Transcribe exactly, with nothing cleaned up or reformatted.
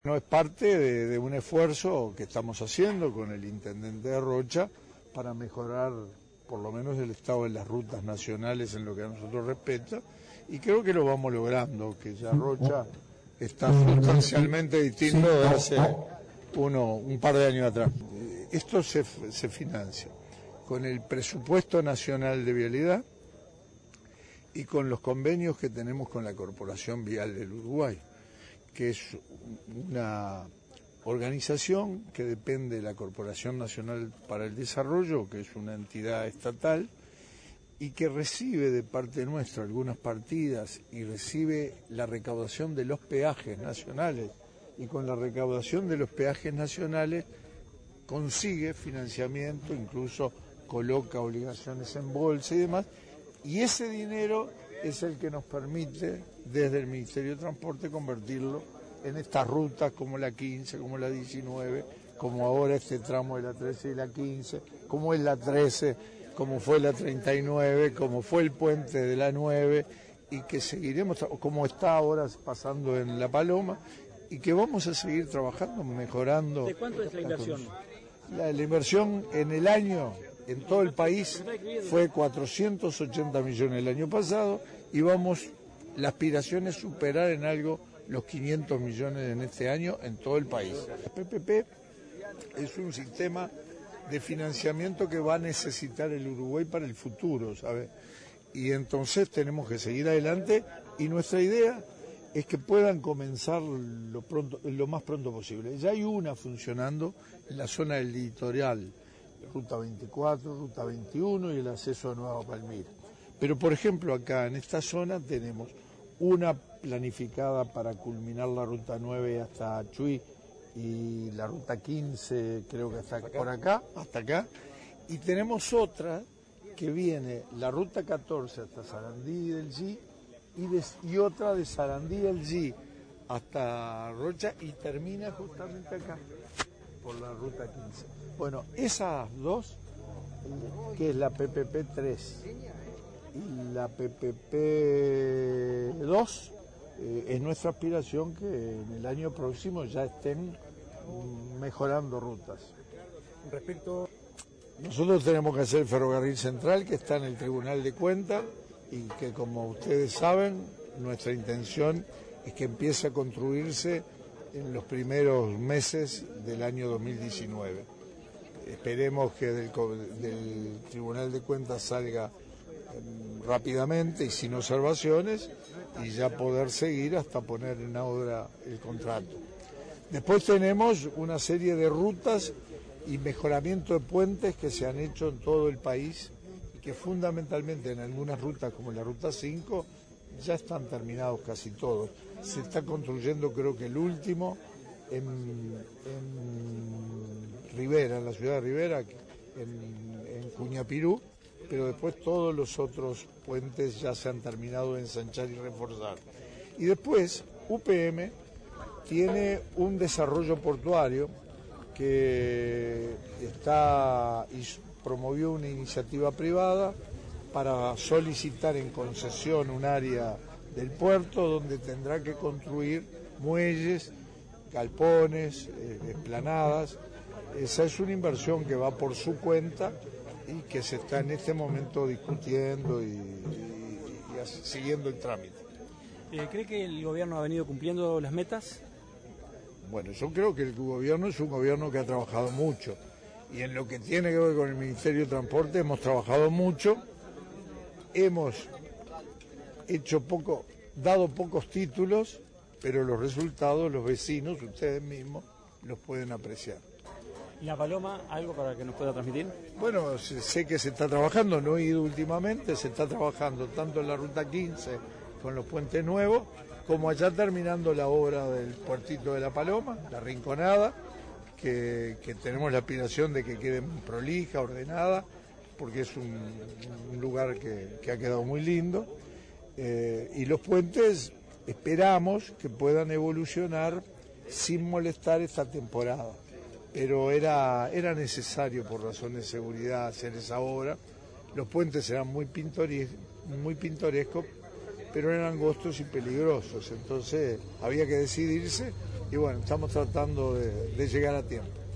No es parte de, de un esfuerzo que estamos haciendo con el intendente de Rocha para mejorar por lo menos el estado de las rutas nacionales en lo que a nosotros respecta, y creo que lo vamos logrando, que ya Rocha está sustancialmente distinto de hace uno, un par de años atrás. Esto se, se financia con el presupuesto nacional de vialidad y con los convenios que tenemos con la Corporación Vial del Uruguay, que es una organización que depende de la Corporación Nacional para el Desarrollo, que es una entidad estatal, y que recibe de parte nuestra algunas partidas y recibe la recaudación de los peajes nacionales, y con la recaudación de los peajes nacionales consigue financiamiento, incluso coloca obligaciones en bolsa y demás, y ese dinero es el que nos permite desde el Ministerio de Transporte convertirlo en estas rutas como la quince, como la diecinueve, como ahora este tramo de la trece y la quince, como es la trece, como fue la treinta y nueve, como fue el puente de la nueve, y que seguiremos, como está ahora pasando en La Paloma, y que vamos a seguir trabajando, mejorando. ¿De cuánto es la inversión? La, la inversión en el año, en todo el país, fue cuatrocientos ochenta millones el año pasado, y vamos, la aspiración es superar en algo los quinientos millones en este año en todo el país. El P P P es un sistema de financiamiento que va a necesitar el Uruguay para el futuro, ¿sabe? Y entonces tenemos que seguir adelante, y nuestra idea es que puedan comenzar lo pronto, lo más pronto posible. Ya hay una funcionando en la zona del litoral, Ruta veinticuatro, Ruta veintiuno y el acceso a Nueva Palmira. Pero por ejemplo acá en esta zona tenemos una planificada para culminar la Ruta nueve hasta Chuy y la Ruta quince creo que hasta por acá, hasta acá, y tenemos otra que viene la Ruta catorce hasta Sarandí del G y, de, y otra de Sarandí del G hasta Rocha y termina justamente acá por la Ruta quince. Bueno, esas dos, que es la P P P tres y la P P P dos, eh, es nuestra aspiración que en el año próximo ya estén mejorando rutas. Respecto, nosotros tenemos que hacer el ferrocarril central, que está en el Tribunal de Cuentas, y que, como ustedes saben, nuestra intención es que empiece a construirse en los primeros meses del año dos mil diecinueve. Esperemos que del, del Tribunal de Cuentas salga eh, rápidamente y sin observaciones, y ya poder seguir hasta poner en obra el contrato. Después tenemos una serie de rutas y mejoramiento de puentes que se han hecho en todo el país, y que fundamentalmente en algunas rutas como la Ruta cinco ya están terminados casi todos. Se está construyendo, creo que el último en, en Rivera, en la ciudad de Rivera, en, en Cuñapirú, pero después todos los otros puentes ya se han terminado de ensanchar y reforzar. Y después U P M tiene un desarrollo portuario que está y promovió una iniciativa privada para solicitar en concesión un área del puerto donde tendrá que construir muelles, galpones, eh, esplanadas. Esa es una inversión que va por su cuenta y que se está en este momento discutiendo y, y, y siguiendo el trámite. Eh, ¿Cree que el gobierno ha venido cumpliendo las metas? Bueno, yo creo que el gobierno es un gobierno que ha trabajado mucho, y en lo que tiene que ver con el Ministerio de Transporte hemos trabajado mucho, hemos hecho poco, dado pocos títulos, pero los resultados los vecinos, ustedes mismos, los pueden apreciar. ¿Y La Paloma, algo para que nos pueda transmitir? Bueno, sé que se está trabajando, no he ido últimamente, se está trabajando tanto en la Ruta quince con los puentes nuevos, como allá terminando la obra del puertito de La Paloma, la Rinconada, que, que tenemos la aspiración de que quede prolija, ordenada, porque es un, un lugar que, que ha quedado muy lindo, eh, y los puentes esperamos que puedan evolucionar sin molestar esta temporada, pero era, era necesario por razones de seguridad hacer esa obra. Los puentes eran muy pintorescos, muy pintorescos, pero eran angostos y peligrosos, entonces había que decidirse y bueno, estamos tratando de, de llegar a tiempo.